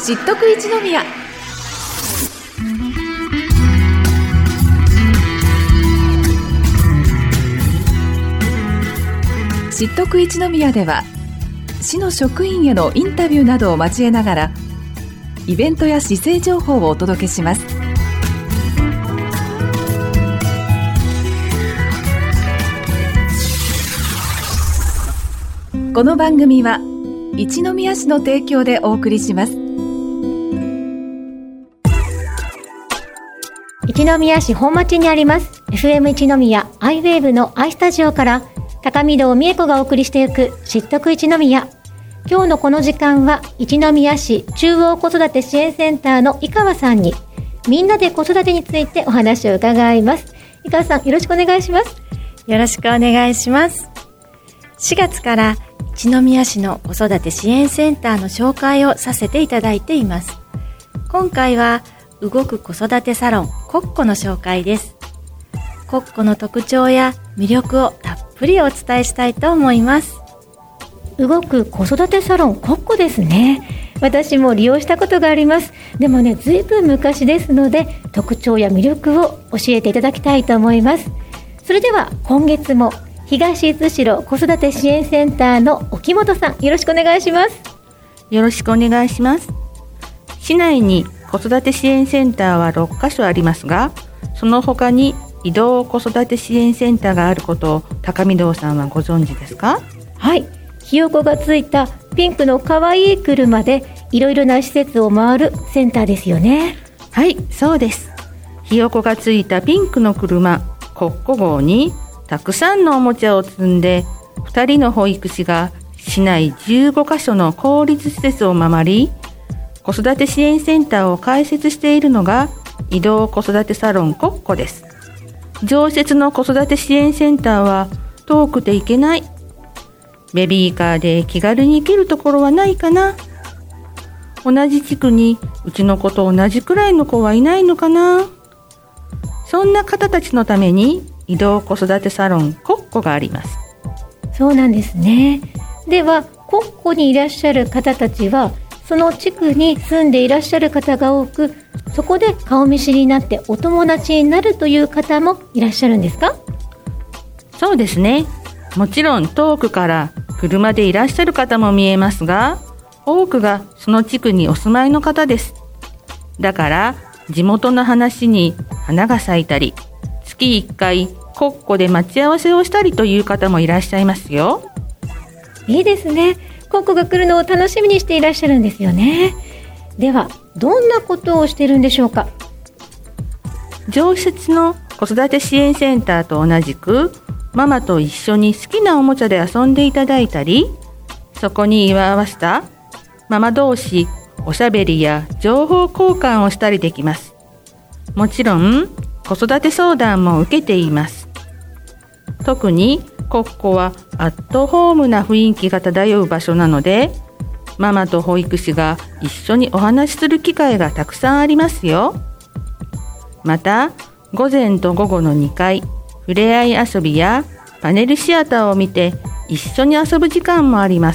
知っとく一宮。知っとく一宮では、市の職員へのインタビューなどを交えながらイベントや市政情報をお届けします。この番組は一宮市の提供でお送りします。 一宮市本町にあります FM 一宮アイウェーブの I スタジオから高見堂美恵子がお送りしていく知っとく一宮。今日のこの時間は一宮市中央子育て支援センターの井川さんにみんなで子育てについてお話を伺います。井川さん、よろしくお願いします。 よろしくお願いします。4月から一宮市の子育て支援センターの紹介をさせていただいています。今回は動く子育てサロンコッコの紹介です。コッコの特徴や魅力をたっぷりお伝えしたいと思います。 動く子育てサロンコッコですね。私も利用したことがあります。でもね、ずいぶん昔ですので特徴や魅力を教えていただきたいと思います。それでは今月も東伊豆市子育て支援センターの沖本さん、よろしくお願いします。 よろしくお願いします。市内に子育て支援センターは6カ所ありますが、その他に移動子育て支援センターがあることを高見堂さんはご存知ですか？ はい、ひよこがついたピンクのかわいい車でいろいろな施設を回るセンターですよね。 はい、そうです。ひよこがついたピンクの車コッコ号にたくさんのおもちゃを積んで2人の保育士が市内15カ所の公立施設を回り、子育て支援センターを開設しているのが移動子育てサロンコッコです。常設の子育て支援センターは遠くて行けない、ベビーカーで気軽に行けるところはないかな、同じ地区にうちの子と同じくらいの子はいないのかな、そんな方たちのために移動子育てサロンコッコがあります。 そうなんですね。ではコッコにいらっしゃる方たちはその地区に住んでいらっしゃる方が多く、そこで顔見知りになってお友達になるという方もいらっしゃるんですか？ そうですね。もちろん遠くから車でいらっしゃる方も見えますが、多くがその地区にお住まいの方です。だから地元の話に花が咲いたり、月1回コッコで待ち合わせをしたりという方もいらっしゃいますよ。 いいですね。コッコが来るのを楽しみにしていらっしゃるんですよね。ではどんなことをしているんでしょうか？ 常設の子育て支援センターと同じくママと一緒に好きなおもちゃで遊んでいただいたり、そこに居合わせたママ同士おしゃべりや情報交換をしたりできます。もちろん子育て相談も受けています。特にコッコはアットホームな雰囲気が漂う場所なので、ママと保育士が一緒にお話しする機会がたくさんありますよ。また午前と午後の2回ふれあい遊びやパネルシアターを見て一緒に遊ぶ時間もあります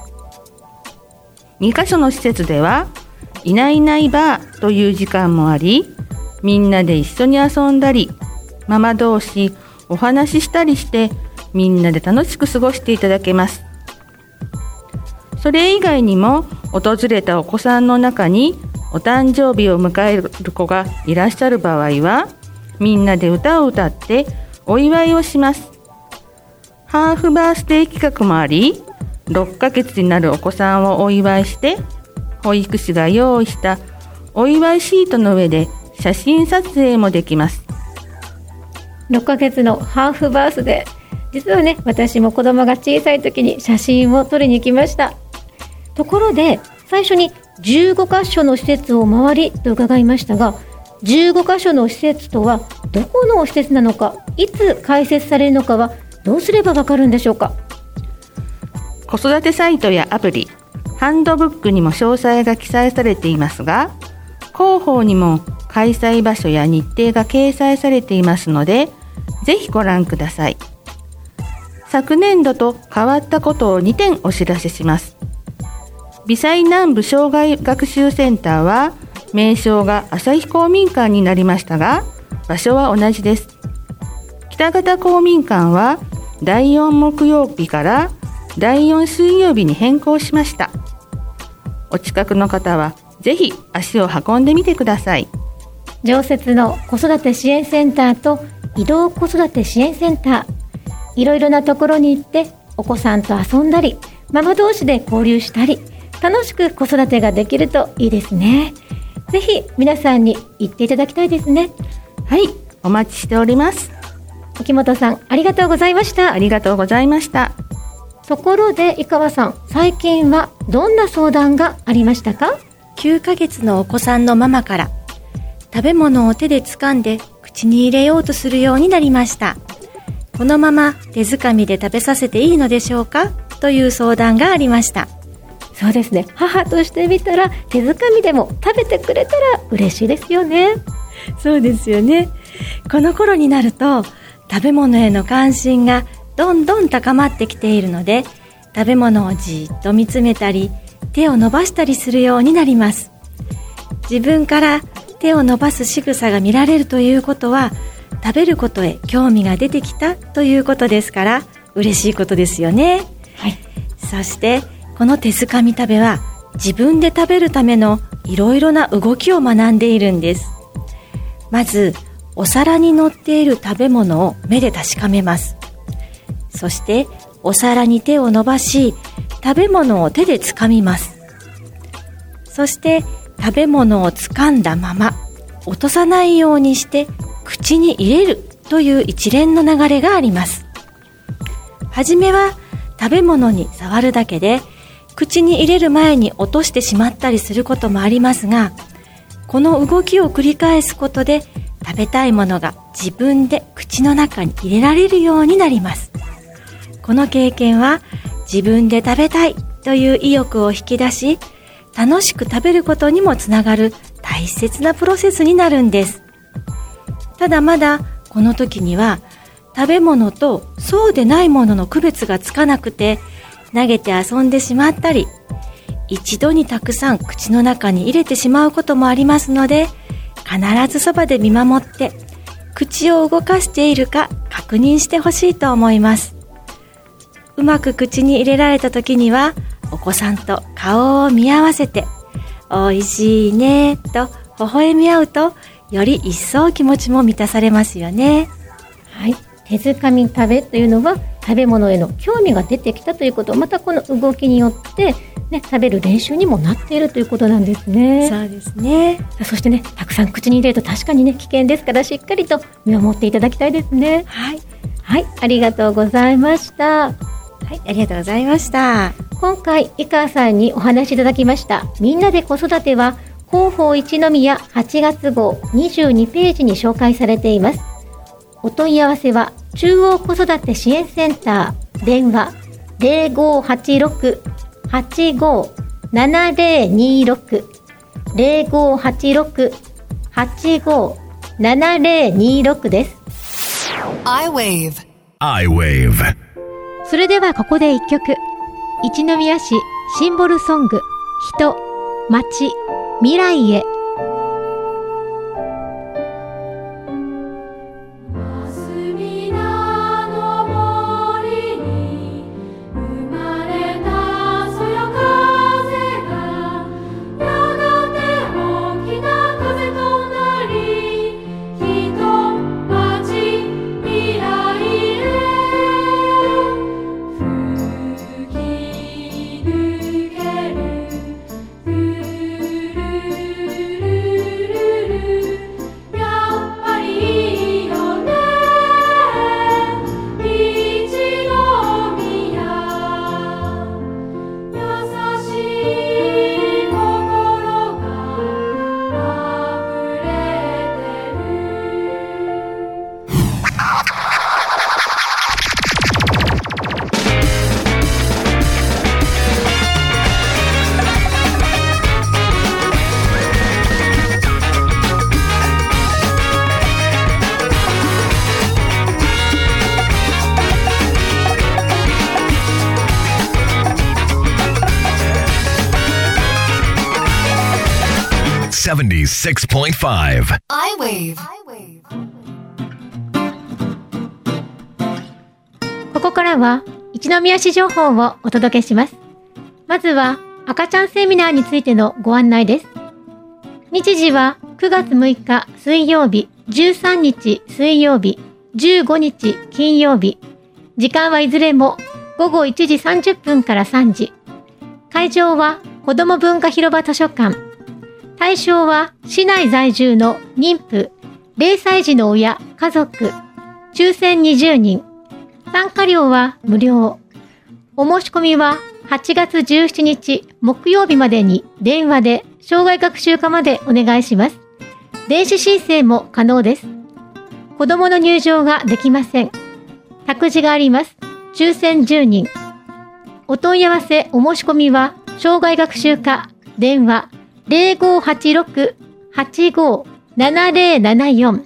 。2カ所の施設ではいないいないばーという時間もあり、みんなで一緒に遊んだり、ママ同士お話ししたりしてみんなで楽しく過ごしていただけます。それ以外にも訪れたお子さんの中にお誕生日を迎える子がいらっしゃる場合は、みんなで歌を歌ってお祝いをします。ハーフバースデー企画もあり、6ヶ月になるお子さんをお祝いして、保育士が用意したお祝いシートの上で写真撮影もできます。 6ヶ月のハーフバースデー、実はね、私も子供が小さい時に写真を撮りに行きました。ところで最初に15カ所の施設を回りと伺いましたが、15カ所の施設とはどこの施設なのか、いつ開設されるのかはどうすればわかるんでしょうか？ 子育てサイトやアプリ、ハンドブックにも詳細が記載されていますが、広報にも開催場所や日程が掲載されていますので、ぜひご覧ください。昨年度と変わったことを2点お知らせします。 微細南部障害学習センターは名称が旭公民館になりましたが、場所は同じです。北方公民館は第4木曜日から第4水曜日に変更しました。お近くの方はぜひ足を運んでみてください。 常設の子育て支援センターと移動子育て支援センター、いろいろなところに行ってお子さんと遊んだり、ママ同士で交流したり、楽しく子育てができるといいですね。ぜひ皆さんに行っていただきたいですね。 はい、お待ちしております。 沖本さん、ありがとうございました。 ありがとうございました。 ところで井川さん、最近はどんな相談がありましたか ？9ヶ月のお子さんのママから、食べ物を手で掴んで口に入れようとするようになりました。このまま手づかみで食べさせていいのでしょうか？という相談がありました。 そうですね、母としてみたら手づかみでも食べてくれたら嬉しいですよね。 そうですよね。この頃になると食べ物への関心がどんどん高まってきているので、食べ物をじっと見つめたり手を伸ばしたりするようになります。自分から手を伸ばす仕草が見られるということは、食べることへ興味が出てきたということですから、嬉しいことですよね。 はい。 そしてこの手づかみ食べは自分で食べるためのいろいろな動きを学んでいるんです。まずお皿に乗っている食べ物を目で確かめます。そしてお皿に手を伸ばし、食べ物を手で掴みます。そして食べ物を掴んだまま落とさないようにして口に入れるという一連の流れがあります。はじめは食べ物に触るだけで口に入れる前に落としてしまったりすることもありますが、この動きを繰り返すことで食べたいものが自分で口の中に入れられるようになります。この経験は自分で食べたいという意欲を引き出し、楽しく食べることにもつながる大切なプロセスになるんです。ただまだこの時には食べ物とそうでないものの区別がつかなくて、投げて遊んでしまったり、一度にたくさん口の中に入れてしまうこともありますので、必ずそばで見守って口を動かしているか確認してほしいと思います。うまく口に入れられた時には、お子さんと顔を見合わせておいしいねと微笑み合うと、より一層気持ちも満たされますよね。 はい、手づかみ食べというのは食べ物への興味が出てきたということ、またこの動きによって、ね、食べる練習にもなっているということなんですね。 そうですね。 そしてね、たくさん口に入れると確かにね、危険ですから、しっかりと見守っていただきたいですね。 はい、 はい、ありがとうございました。 はい、ありがとうございました。 今回井川さんにお話しいただきましたみんなで子育ては広報一宮8月号22ページに紹介されています。お問い合わせは中央子育て支援センター電話 0586-857026 0586-857026 です。 I-Wave。 それではここで一曲、一宮市シンボルソング、人、町、未来へ。 76.5 I-Wave。 ここからは一宮市情報をお届けします。まずは赤ちゃんセミナーについてのご案内です。日時は9月6日水曜日、13日水曜日、15日金曜日。時間はいずれも午後1時30分から3時。会場は子ども文化広場図書館。対象は市内在住の妊婦、0歳児の親、家族、抽選20人。参加料は無料。お申し込みは8月17日木曜日までに電話で障害学習課までお願いします。電子申請も可能です。子どもの入場ができません。託児があります。抽選10人。お問い合わせお申し込みは障害学習課電話 0586-857074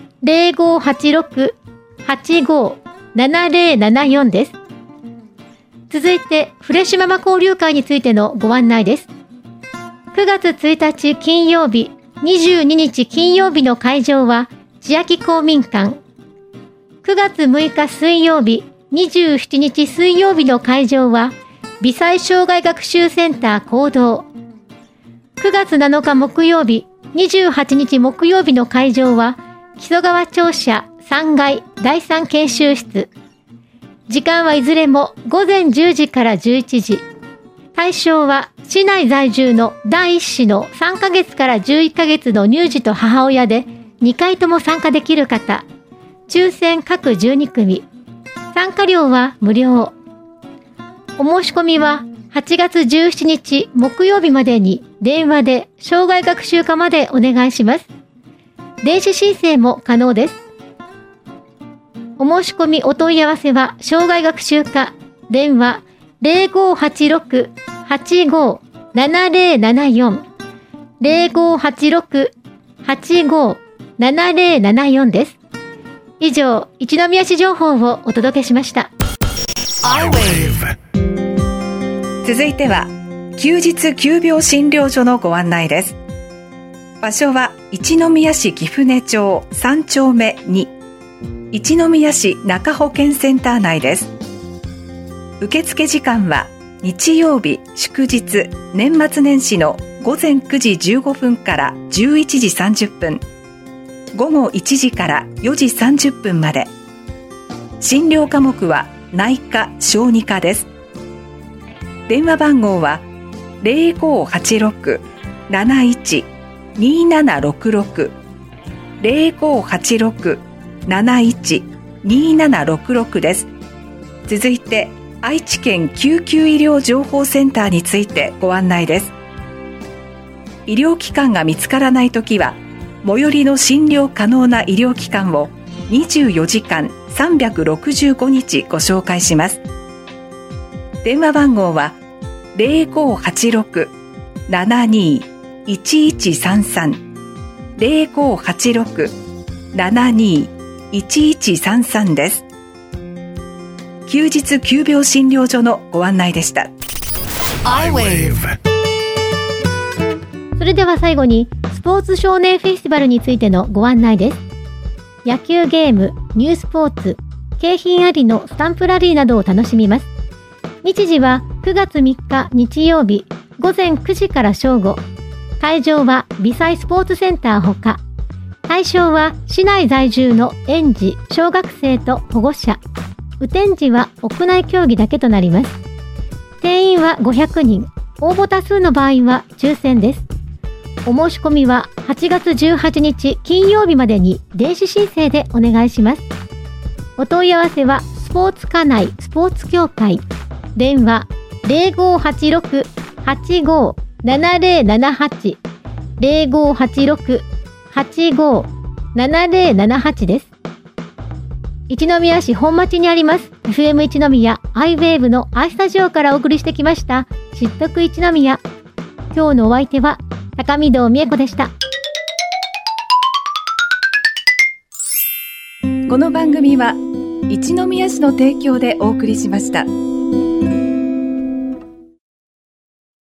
0586-857074 です。続いてフレッシュママ交流会についてのご案内です。9月1日金曜日、22日金曜日の会場は千秋公民館。9月6日水曜日、27日水曜日の会場は微細障害学習センター講堂。9月7日木曜日、28日木曜日の会場は木曽川庁舎3階第3研修室。時間はいずれも午前10時から11時。対象は市内在住の第1子の3ヶ月から11ヶ月の乳児と母親で2回とも参加できる方。抽選各12組。参加料は無料。お申し込みは8月17日木曜日までに電話で障害学習課までお願いします。電子申請も可能です。お申し込みお問い合わせは障害学習課電話 0586-857074 0586-857074 です。以上、一宮市情報をお届けしました。 I-Wave。 続いては休日急病診療所のご案内です。場所は一宮市貴船町3丁目2、一宮市中保健センター内です。受付時間は日曜日、祝日、年末年始の午前9時15分から11時30分、午後1時から4時30分まで。診療科目は内科・小児科です。電話番号は 0586-71-2766 0586-71-2766 です。続いて愛知県救急医療情報センターについてご案内です。医療機関が見つからないときは最寄りの診療可能な医療機関を24時間365日ご紹介します。電話番号は 0586-72-1133 0586-72-1133 です。休日急病診療所のご案内でした。 I-Wave。 それでは最後にスポーツ少年フェスティバルについてのご案内です。野球ゲーム、ニュースポーツ、景品ありのスタンプラリーなどを楽しみます。日時は9月3日日曜日午前9時から正午。会場は微細スポーツセンターほか。対象は市内在住の園児、小学生と保護者。雨天時は屋内競技だけとなります。定員は500人。応募多数の場合は抽選です。お申し込みは8月18日金曜日までに電子申請でお願いします。お問い合わせはスポーツ課内スポーツ協会電話 0586-857078 0586-857078 です。一宮市本町にあります FM 一宮 I-Wave の I スタジオからお送りしてきました知っとく一宮。今日のお相手は高見堂美恵子でした。 この番組は一宮市の提供でお送りしました。